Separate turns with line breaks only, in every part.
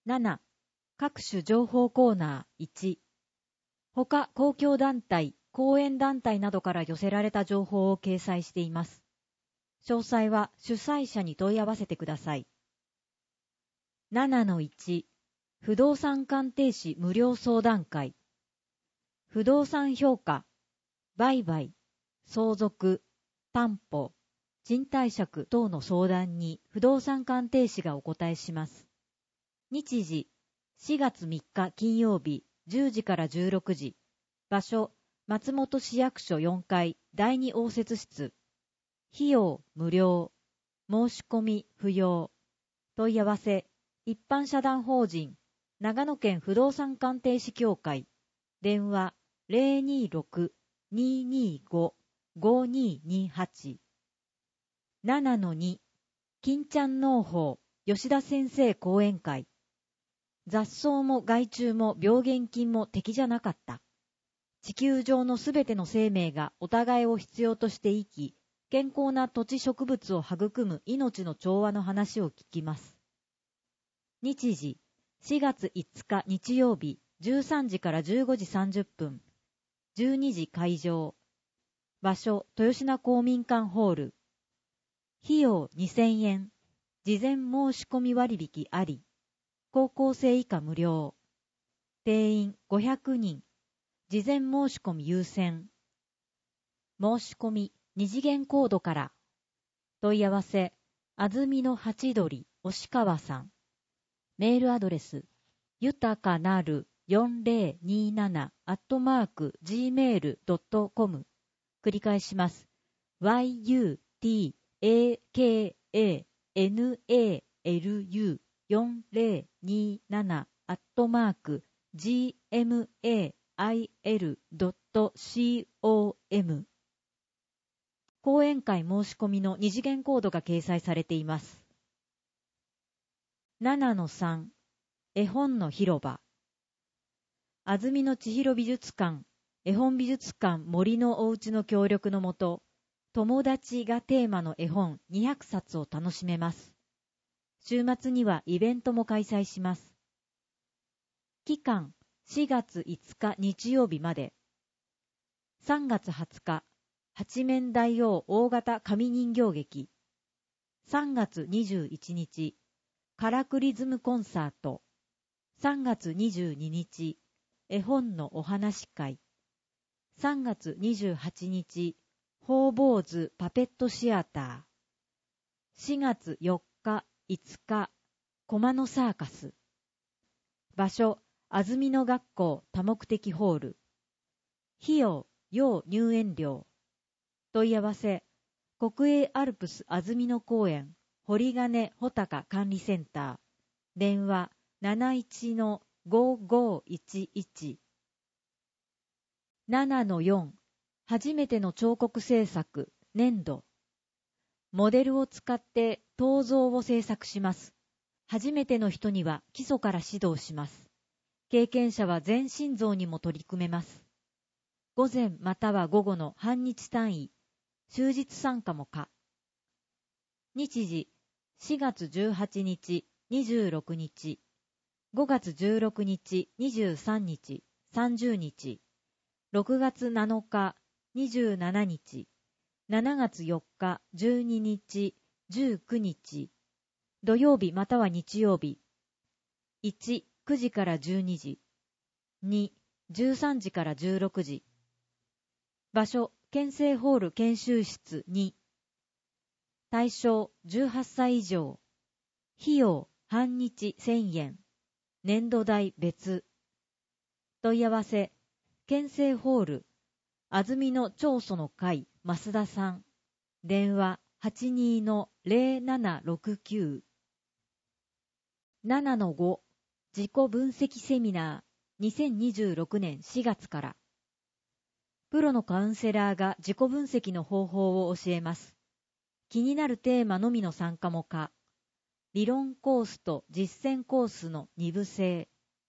7. 各種情報コーナー。1. 他公共団体、講演団体などから寄せられた情報を掲載しています。詳細は主催者に問い合わせてください。7-1 不動産鑑定士無料相談会。不動産評価、売買、相続、担保、賃貸借等の相談に不動産鑑定士がお答えします。日時、4月3日金曜日10時から16時。場所、松本市役所4階第2応接室。費用無料。申し込み不要。問い合わせ、一般社団法人長野県不動産鑑定士協会。電話 026-225-5228。7-2 金ちゃん農法吉田先生講演会。雑草も害虫も病原菌も敵じゃなかった。地球上のすべての生命がお互いを必要として生き、健康な土地植物を育む命の調和の話を聞きます。日時、4月5日日曜日13時から15時30分。12時会場。場所、豊品公民館ホール。費用2000円。事前申し込み割引あり。高校生以下無料。定員500人。事前申し込み優先。申し込み2次元コードから。問い合わせ、あずみのハチドリ、押川さん。メールアドレス、豊かなる4027@gmail.com。繰り返します。yutakanar4027@gmail.com。講演会申し込みの二次元コードが掲載されています。7-3 絵本の広場。安曇野千尋美術館、絵本美術館森のおうちの協力のもと、友達がテーマの絵本200冊を楽しめます。週末にはイベントも開催します。期間4月5日日曜日まで。3月20日、八面大王大型紙人形劇。3月21日、カラクリズムコンサート。3月22日、絵本のお話会。3月28日、ホーボーズパペットシアター。4月4日、5日、駒のサーカス。場所、安曇野学校多目的ホール。費用、要入園料。問い合わせ、国営アルプス安曇野公園、堀金穂高管理センター。電話、71-5511。7-4 初めての彫刻制作、粘土。モデルを使って銅像を制作します。初めての人には基礎から指導します。経験者は全身像にも取り組めます。午前または午後の半日単位、終日参加も可。日時、4月18日、26日、5月16日、23日、30日、6月7日、27日、7月4日、12日、19日、土曜日または日曜日。1、9時から12時。2、13時から16時。場所、県政ホール研修室2。対象、18歳以上。費用、半日1000円。年度代別。問い合わせ、県政ホール、安曇野長祖の会、増田さん。電話、82-0769。7-5 自己分析セミナー2026年4月から。プロのカウンセラーが自己分析の方法を教えます。気になるテーマのみの参加も可。理論コースと実践コースの2部制。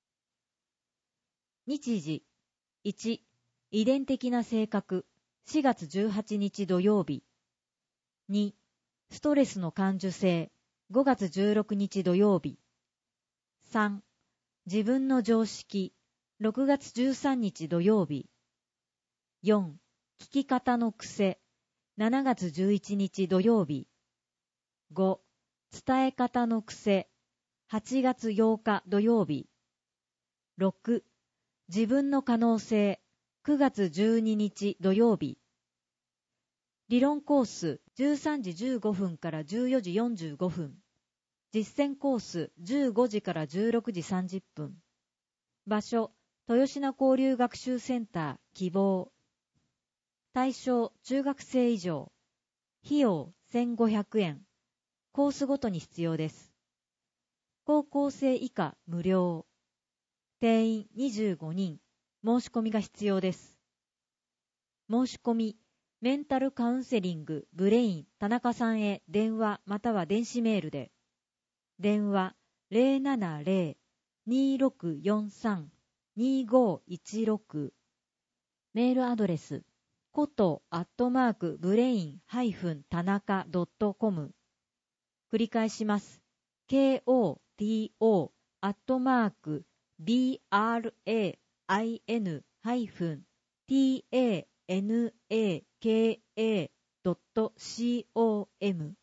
日時。1、遺伝的な性格4月18日土曜日。2、ストレスの感受性5月16日土曜日。 3. 自分の常識6月13日土曜日。4. 聞き方の癖7月11日土曜日。5. 伝え方の癖8月8日土曜日。6. 自分の可能性9月12日土曜日。理論コース13時15分から14時45分。実践コース15時から16時30分。場所、豊品交流学習センター希望。対象、中学生以上。費用、1500円。コースごとに必要です。高校生以下無料。定員25人。申し込みが必要です。申し込み、メンタルカウンセリングブレイン田中さんへ電話または電子メールで。電話 070-2643-2516。メールアドレスkoto@brain-tanaka.com。繰り返します。koto@brain-tanaka.com。